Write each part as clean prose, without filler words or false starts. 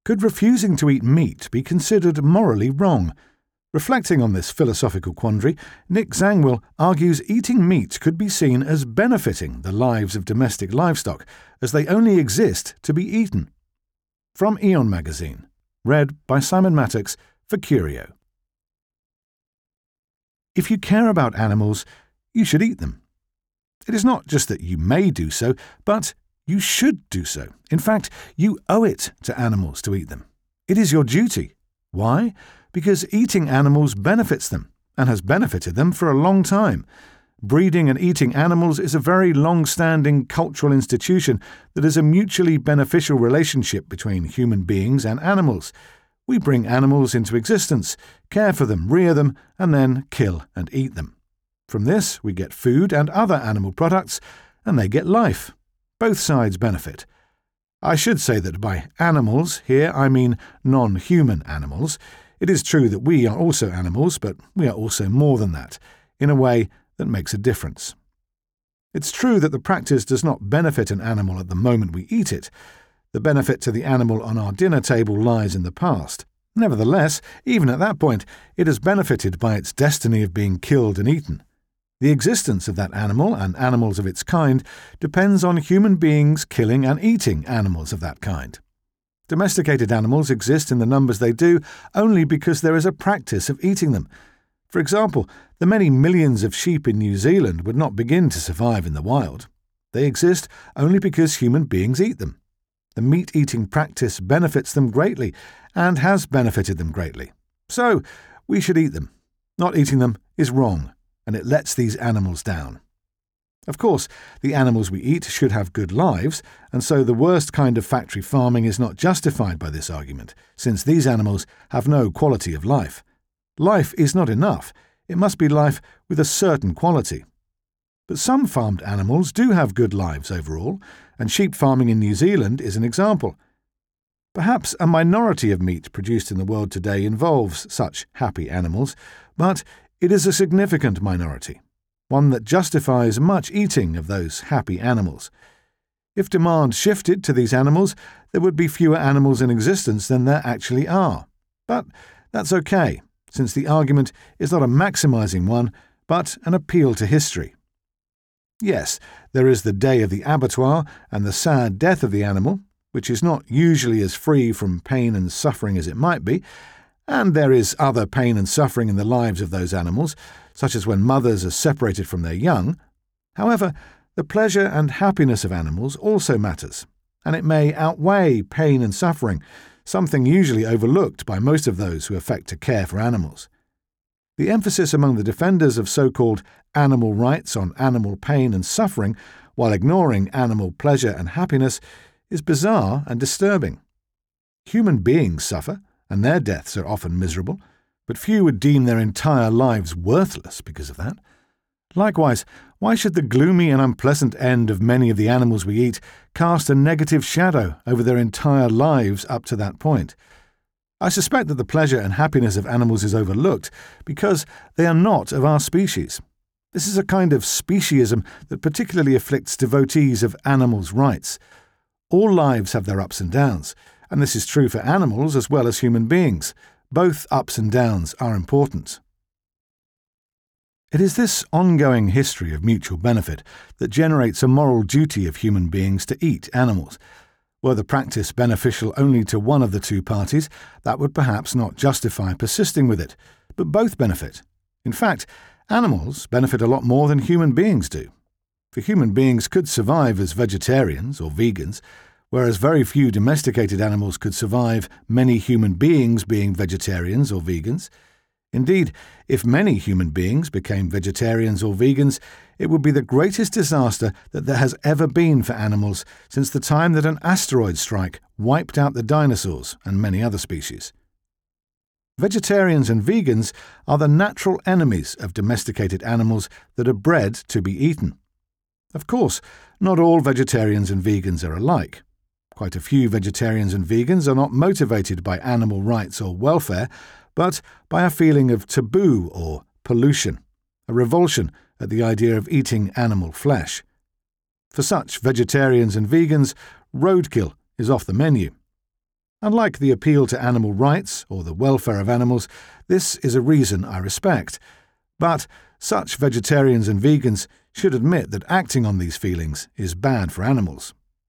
Could refusing to eat meat be considered morally wrong? Reflecting on this philosophical quandary, Nick Zangwill argues eating meat could be seen as benefiting the lives of domestic livestock, as they only exist to be eaten. From Eon magazine. Read by Simon Mattox for Curio. If you care about animals, you should eat them. It is not just that you may do so, but you should do so. In fact, you owe it to animals to eat them. It is your duty. Why? Because eating animals benefits them, and has benefited them for a long time. Breeding and eating animals is a very long-standing cultural institution that is a mutually beneficial relationship between human beings and animals. We bring animals into existence, care for them, rear them, and then kill and eat them. From this, we get food and other animal products, and they get life. Both sides benefit. I should say that by animals here I mean non-human animals. It is true that we are also animals, but we are also more than that, in a way that makes a difference. It's true that the practice does not benefit an animal at the moment we eat it. The benefit to the animal on our dinner table lies in the past. Nevertheless, even at that point, it has benefited by its destiny of being killed and eaten. The existence of that animal and animals of its kind depends on human beings killing and eating animals of that kind. Domesticated animals exist in the numbers they do only because there is a practice of eating them. For example, the many millions of sheep in New Zealand would not begin to survive in the wild. They exist only because human beings eat them. The meat-eating practice benefits them greatly and has benefited them greatly. So, we should eat them. Not eating them is wrong, and it lets these animals down. Of course, the animals we eat should have good lives, and so the worst kind of factory farming is not justified by this argument, since these animals have no quality of life. Life is not enough. It must be life with a certain quality. But some farmed animals do have good lives overall, and sheep farming in New Zealand is an example. Perhaps a minority of meat produced in the world today involves such happy animals, but it is a significant minority, one that justifies much eating of those happy animals. If demand shifted to these animals, there would be fewer animals in existence than there actually are. But that's okay, since the argument is not a maximizing one, but an appeal to history. Yes, there is the day of the abattoir and the sad death of the animal, which is not usually as free from pain and suffering as it might be, and there is other pain and suffering in the lives of those animals, such as when mothers are separated from their young. However, the pleasure and happiness of animals also matters, and it may outweigh pain and suffering, something usually overlooked by most of those who affect to care for animals. The emphasis among the defenders of so-called animal rights on animal pain and suffering, while ignoring animal pleasure and happiness, is bizarre and disturbing. Human beings suffer, and their deaths are often miserable, but few would deem their entire lives worthless because of that. Likewise, why should the gloomy and unpleasant end of many of the animals we eat cast a negative shadow over their entire lives up to that point? I suspect that the pleasure and happiness of animals is overlooked because they are not of our species. This is a kind of speciesism that particularly afflicts devotees of animals' rights. All lives have their ups and downs, and this is true for animals as well as human beings. Both ups and downs are important. It is this ongoing history of mutual benefit that generates a moral duty of human beings to eat animals. Were the practice beneficial only to one of the two parties, that would perhaps not justify persisting with it, but both benefit. In fact, animals benefit a lot more than human beings do. For human beings could survive as vegetarians or vegans, whereas very few domesticated animals could survive many human beings being vegetarians or vegans. Indeed, if many human beings became vegetarians or vegans, it would be the greatest disaster that there has ever been for animals since the time that an asteroid strike wiped out the dinosaurs and many other species. Vegetarians and vegans are the natural enemies of domesticated animals that are bred to be eaten. Of course, not all vegetarians and vegans are alike. Quite a few vegetarians and vegans are not motivated by animal rights or welfare, but by a feeling of taboo or pollution, a revulsion at the idea of eating animal flesh. For such vegetarians and vegans, roadkill is off the menu. Unlike the appeal to animal rights or the welfare of animals, this is a reason I respect. But such vegetarians and vegans should admit that acting on these feelings is bad for animals.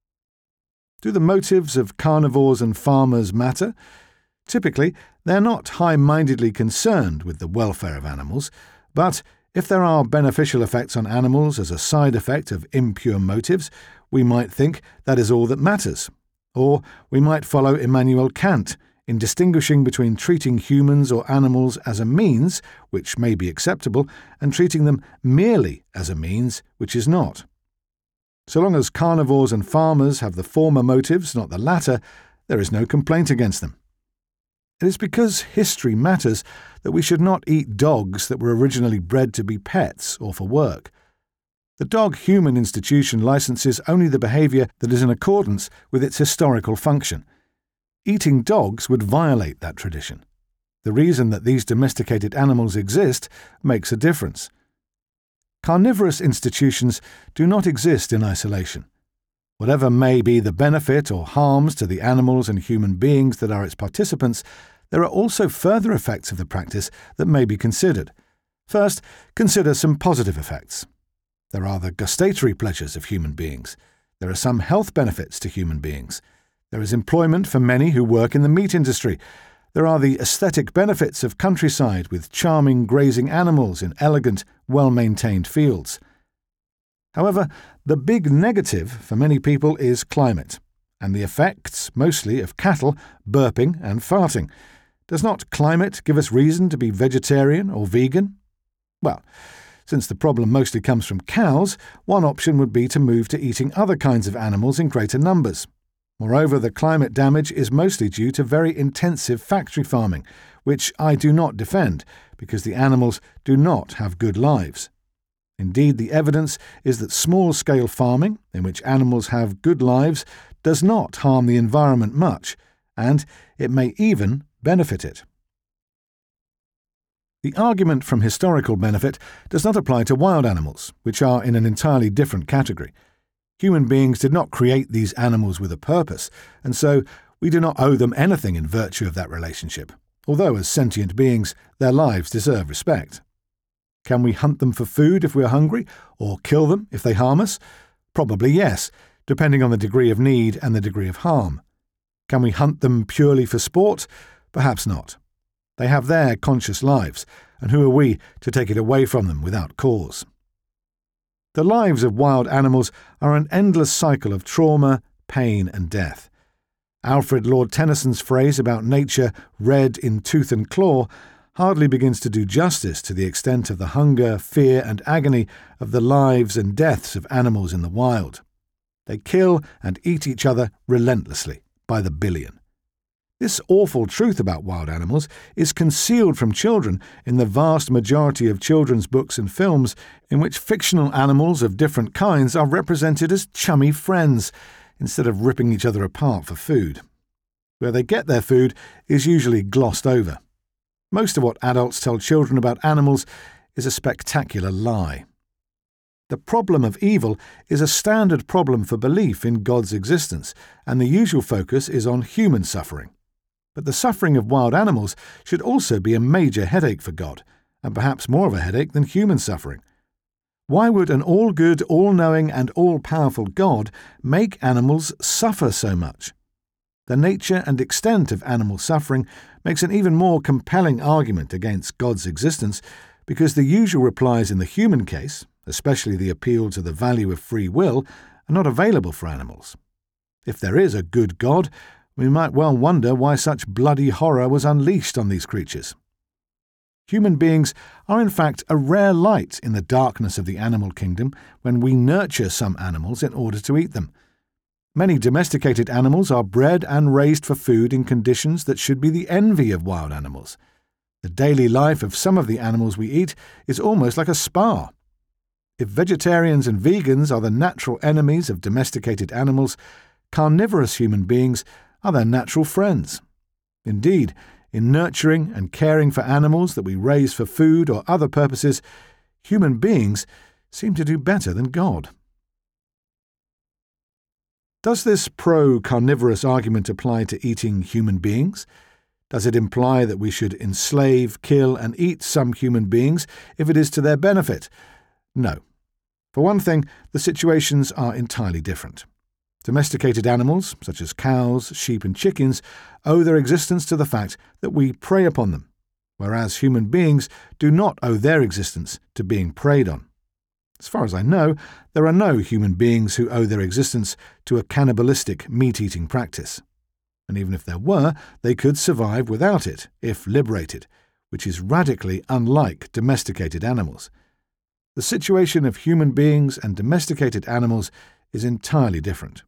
Do the motives of carnivores and farmers matter? Typically, they're not high-mindedly concerned with the welfare of animals, but if there are beneficial effects on animals as a side effect of impure motives, we might think that is all that matters. Or we might follow Immanuel Kant in distinguishing between treating humans or animals as a means, which may be acceptable, and treating them merely as a means, which is not. So long as carnivores and farmers have the former motives, not the latter, there is no complaint against them. It is because history matters that we should not eat dogs that were originally bred to be pets or for work. The dog-human institution licenses only the behaviour that is in accordance with its historical function. Eating dogs would violate that tradition. The reason that these domesticated animals exist makes a difference. Carnivorous institutions do not exist in isolation. Whatever may be the benefit or harms to the animals and human beings that are its participants, there are also further effects of the practice that may be considered. First, consider some positive effects. There are the gustatory pleasures of human beings. There are some health benefits to human beings. There is employment for many who work in the meat industry. There are the aesthetic benefits of countryside with charming grazing animals in elegant, well-maintained fields. However, the big negative for many people is climate, and the effects, mostly of cattle, burping and farting. Does not climate give us reason to be vegetarian or vegan? Well, since the problem mostly comes from cows, one option would be to move to eating other kinds of animals in greater numbers. Moreover, the climate damage is mostly due to very intensive factory farming, which I do not defend, because the animals do not have good lives. Indeed, the evidence is that small-scale farming, in which animals have good lives, does not harm the environment much, and it may even benefit it. The argument from historical benefit does not apply to wild animals, which are in an entirely different category. Human beings did not create these animals with a purpose, and so we do not owe them anything in virtue of that relationship, although as sentient beings their lives deserve respect. Can we hunt them for food if we are hungry, or kill them if they harm us? Probably yes, depending on the degree of need and the degree of harm. Can we hunt them purely for sport? Perhaps not. They have their conscious lives, and who are we to take it away from them without cause? The lives of wild animals are an endless cycle of trauma, pain, and death. Alfred Lord Tennyson's phrase about nature red in tooth and claw hardly begins to do justice to the extent of the hunger, fear, and agony of the lives and deaths of animals in the wild. They kill and eat each other relentlessly, by the billion. This awful truth about wild animals is concealed from children in the vast majority of children's books and films in which fictional animals of different kinds are represented as chummy friends, instead of ripping each other apart for food. Where they get their food is usually glossed over. Most of what adults tell children about animals is a spectacular lie. The problem of evil is a standard problem for belief in God's existence, and the usual focus is on human suffering. But the suffering of wild animals should also be a major headache for God, and perhaps more of a headache than human suffering. Why would an all-good, all-knowing, and all-powerful God make animals suffer so much? The nature and extent of animal suffering makes an even more compelling argument against God's existence, because the usual replies in the human case, especially the appeal to the value of free will, are not available for animals. If there is a good God, we might well wonder why such bloody horror was unleashed on these creatures. Human beings are in fact a rare light in the darkness of the animal kingdom when we nurture some animals in order to eat them. Many domesticated animals are bred and raised for food in conditions that should be the envy of wild animals. The daily life of some of the animals we eat is almost like a spa. If vegetarians and vegans are the natural enemies of domesticated animals, carnivorous human beings are their natural friends. Indeed, in nurturing and caring for animals that we raise for food or other purposes, human beings seem to do better than God. Does this pro-carnivorous argument apply to eating human beings? Does it imply that we should enslave, kill, and eat some human beings if it is to their benefit? No. For one thing, the situations are entirely different. Domesticated animals, such as cows, sheep, and chickens, owe their existence to the fact that we prey upon them, whereas human beings do not owe their existence to being preyed on. As far as I know, there are no human beings who owe their existence to a cannibalistic meat-eating practice. And even if there were, they could survive without it, if liberated, which is radically unlike domesticated animals. The situation of human beings and domesticated animals is entirely different.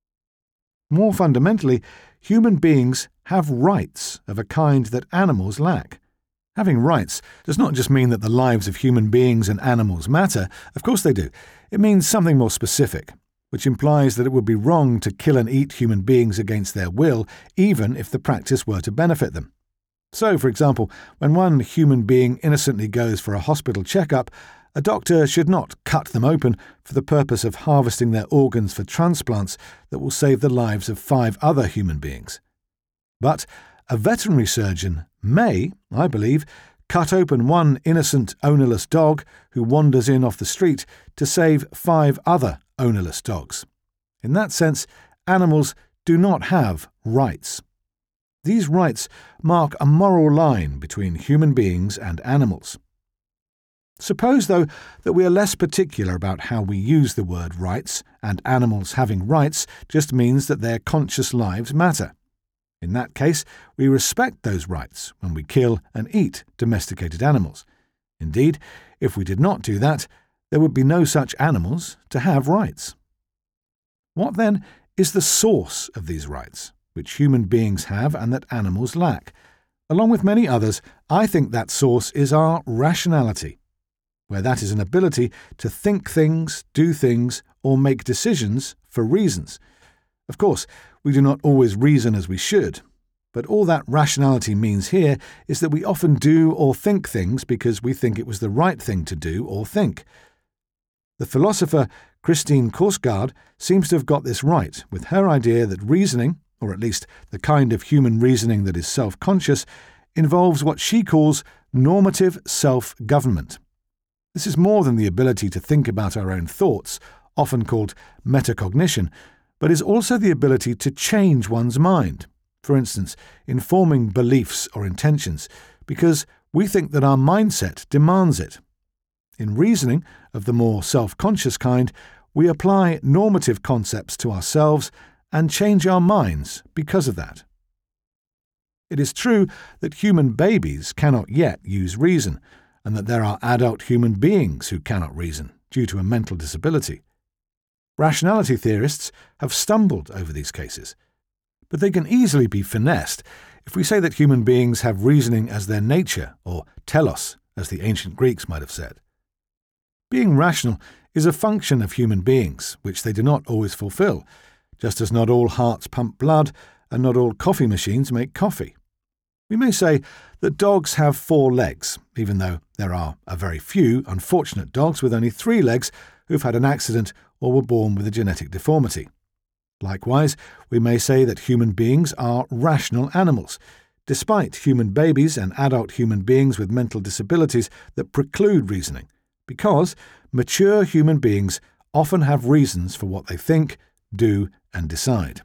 More fundamentally, human beings have rights of a kind that animals lack. Having rights does not just mean that the lives of human beings and animals matter. Of course they do. It means something more specific, which implies that it would be wrong to kill and eat human beings against their will, even if the practice were to benefit them. So, for example, when one human being innocently goes for a hospital checkup, a doctor should not cut them open for the purpose of harvesting their organs for transplants that will save the lives of 5 other human beings. But a veterinary surgeon may, I believe, cut open one innocent, ownerless dog who wanders in off the street to save 5 other ownerless dogs. In that sense, animals do not have rights. These rights mark a moral line between human beings and animals. Suppose, though, that we are less particular about how we use the word rights, and animals having rights just means that their conscious lives matter. In that case, we respect those rights when we kill and eat domesticated animals. Indeed, if we did not do that, there would be no such animals to have rights. What, then, is the source of these rights, which human beings have and that animals lack? Along with many others, I think that source is our rationality, where that is an ability to think things, do things, or make decisions for reasons. Of course, we do not always reason as we should, but all that rationality means here is that we often do or think things because we think it was the right thing to do or think. The philosopher Christine Korsgaard seems to have got this right with her idea that reasoning, or at least the kind of human reasoning that is self-conscious, involves what she calls normative self-government. This is more than the ability to think about our own thoughts, often called metacognition, but is also the ability to change one's mind, for instance, in forming beliefs or intentions, because we think that our mindset demands it. In reasoning, of the more self-conscious kind, we apply normative concepts to ourselves and change our minds because of that. It is true that human babies cannot yet use reason, and that there are adult human beings who cannot reason due to a mental disability. Rationality theorists have stumbled over these cases, but they can easily be finessed if we say that human beings have reasoning as their nature, or telos, as the ancient Greeks might have said. Being rational is a function of human beings, which they do not always fulfill, just as not all hearts pump blood and not all coffee machines make coffee. We may say that dogs have 4 legs, even though there are a very few unfortunate dogs with only 3 legs who've had an accident or were born with a genetic deformity. Likewise, we may say that human beings are rational animals, despite human babies and adult human beings with mental disabilities that preclude reasoning, because mature human beings often have reasons for what they think, do, and decide.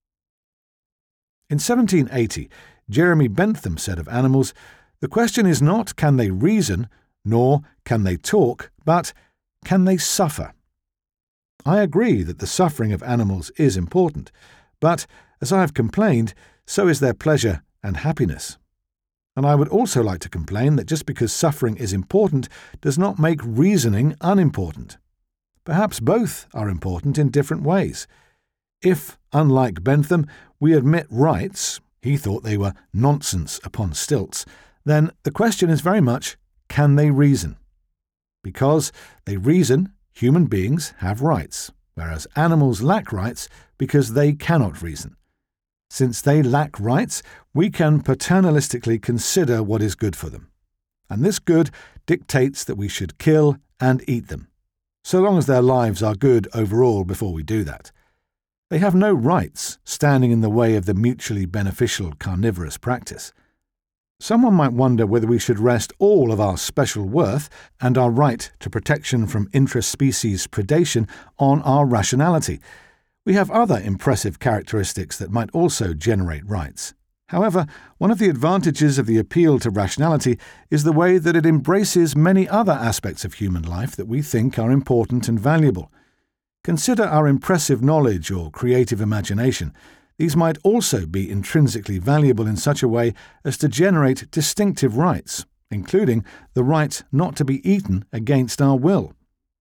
In 1780, Jeremy Bentham said of animals, "The question is not can they reason, nor can they talk, but can they suffer?" I agree that the suffering of animals is important, but, as I have complained, so is their pleasure and happiness. And I would also like to complain that just because suffering is important does not make reasoning unimportant. Perhaps both are important in different ways. If, unlike Bentham, we admit rights, he thought they were nonsense upon stilts, then the question is very much, can they reason? Because they reason, human beings have rights, whereas animals lack rights because they cannot reason. Since they lack rights, we can paternalistically consider what is good for them. And this good dictates that we should kill and eat them, so long as their lives are good overall before we do that. They have no rights standing in the way of the mutually beneficial carnivorous practice. Someone might wonder whether we should rest all of our special worth and our right to protection from intra-species predation on our rationality. We have other impressive characteristics that might also generate rights. However, one of the advantages of the appeal to rationality is the way that it embraces many other aspects of human life that we think are important and valuable. Consider our impressive knowledge or creative imagination. These might also be intrinsically valuable in such a way as to generate distinctive rights, including the right not to be eaten against our will.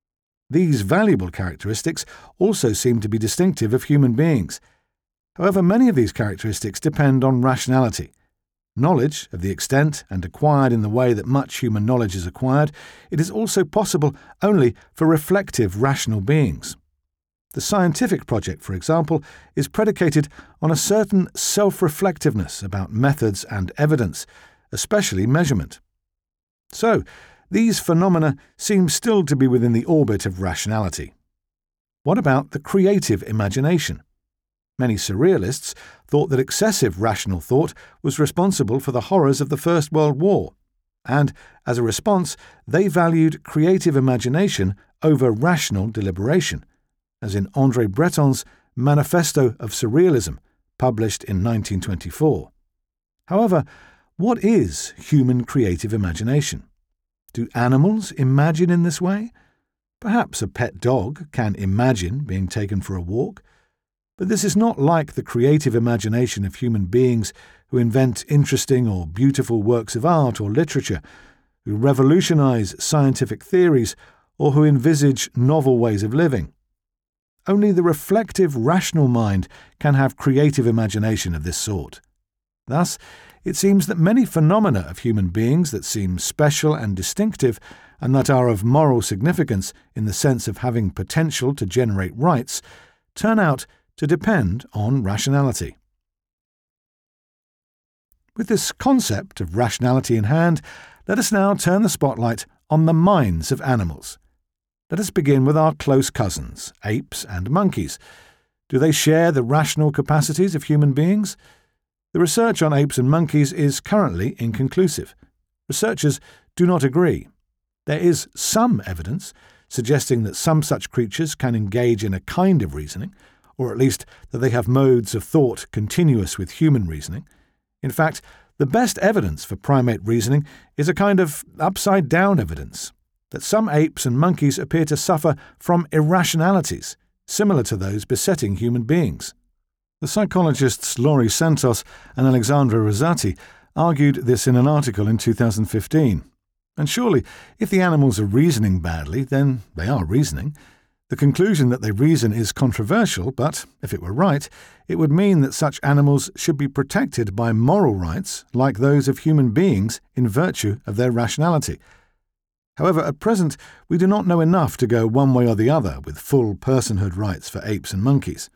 These valuable characteristics also seem to be distinctive of human beings. However, many of these characteristics depend on rationality. Knowledge of the extent and acquired in the way that much human knowledge is acquired, it is also possible only for reflective rational beings. The scientific project, for example, is predicated on a certain self-reflectiveness about methods and evidence, especially measurement. So, these phenomena seem still to be within the orbit of rationality. What about the creative imagination? Many surrealists thought that excessive rational thought was responsible for the horrors of the First World War, and, as a response, they valued creative imagination over rational deliberation, as in André Breton's Manifesto of Surrealism, published in 1924. However, what is human creative imagination? Do animals imagine in this way? Perhaps a pet dog can imagine being taken for a walk, but this is not like the creative imagination of human beings who invent interesting or beautiful works of art or literature, who revolutionize scientific theories, or who envisage novel ways of living. Only the reflective, rational mind can have creative imagination of this sort. Thus, it seems that many phenomena of human beings that seem special and distinctive, and that are of moral significance in the sense of having potential to generate rights, turn out to depend on rationality. With this concept of rationality in hand, let us now turn the spotlight on the minds of animals. Let us begin with our close cousins, apes and monkeys. Do they share the rational capacities of human beings? The research on apes and monkeys is currently inconclusive. Researchers do not agree. There is some evidence suggesting that some such creatures can engage in a kind of reasoning, or at least that they have modes of thought continuous with human reasoning. In fact, the best evidence for primate reasoning is a kind of upside-down evidence, that some apes and monkeys appear to suffer from irrationalities, similar to those besetting human beings. The psychologists Laurie Santos and Alexandra Rosati argued this in an article in 2015. And surely, if the animals are reasoning badly, then they are reasoning. The conclusion that they reason is controversial, but, if it were right, it would mean that such animals should be protected by moral rights like those of human beings in virtue of their rationality. However, at present, we do not know enough to go one way or the other with full personhood rights for apes and monkeys.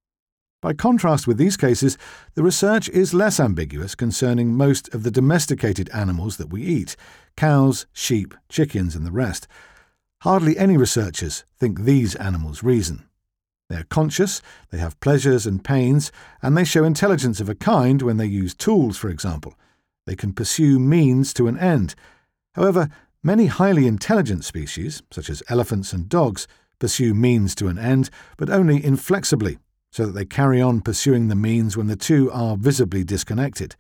By contrast with these cases, the research is less ambiguous concerning most of the domesticated animals that we eat: cows, sheep, chickens, and the rest. Hardly any researchers think these animals reason. They are conscious, they have pleasures and pains, and they show intelligence of a kind when they use tools, for example. They can pursue means to an end. However, many highly intelligent species, such as elephants and dogs, pursue means to an end, but only inflexibly, so that they carry on pursuing the means when the two are visibly disconnected.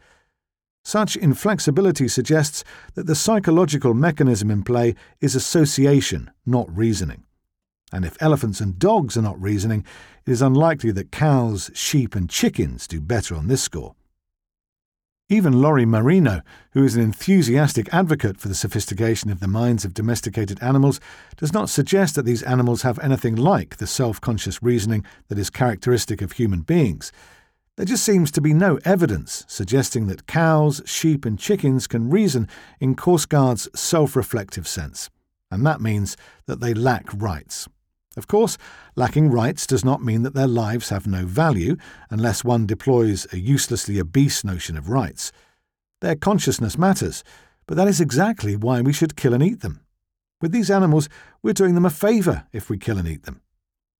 Such inflexibility suggests that the psychological mechanism in play is association, not reasoning. And if elephants and dogs are not reasoning, it is unlikely that cows, sheep, and chickens do better on this score. Even Laurie Marino, who is an enthusiastic advocate for the sophistication of the minds of domesticated animals, does not suggest that these animals have anything like the self-conscious reasoning that is characteristic of human beings. There just seems to be no evidence suggesting that cows, sheep, and chickens can reason in Kierkegaard's self-reflective sense, and that means that they lack rights. Of course, lacking rights does not mean that their lives have no value unless one deploys a uselessly obese notion of rights. Their consciousness matters, but that is exactly why we should kill and eat them. With these animals, we're doing them a favour if we kill and eat them.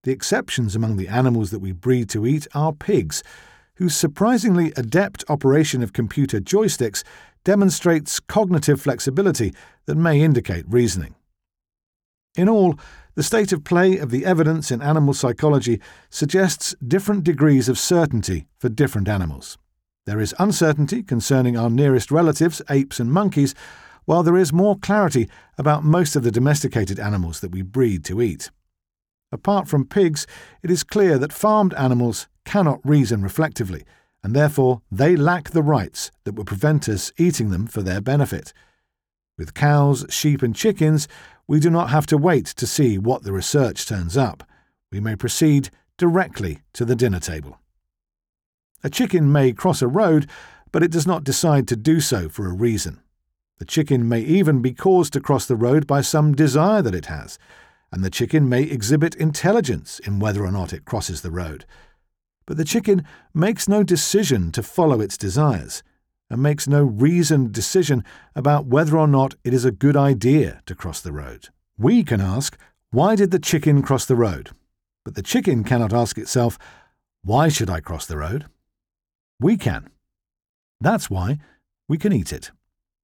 The exceptions among the animals that we breed to eat are pigs, whose surprisingly adept operation of computer joysticks demonstrates cognitive flexibility that may indicate reasoning. In all, the state of play of the evidence in animal psychology suggests different degrees of certainty for different animals. There is uncertainty concerning our nearest relatives, apes and monkeys, while there is more clarity about most of the domesticated animals that we breed to eat. Apart from pigs, it is clear that farmed animals cannot reason reflectively, and therefore they lack the rights that would prevent us eating them for their benefit. With cows, sheep and chickens, we do not have to wait to see what the research turns up. We may proceed directly to the dinner table. A chicken may cross a road, but it does not decide to do so for a reason. The chicken may even be caused to cross the road by some desire that it has, and the chicken may exhibit intelligence in whether or not it crosses the road. But the chicken makes no decision to follow its desires, and makes no reasoned decision about whether or not it is a good idea to cross the road. We can ask, why did the chicken cross the road? But the chicken cannot ask itself, why should I cross the road? We can. That's why we can eat it.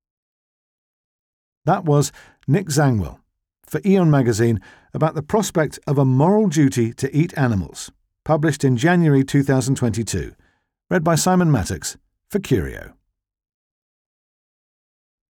That was Nick Zangwill for Aeon magazine about the prospect of a moral duty to eat animals, published in January 2022. Read by Simon Mattox for Curio.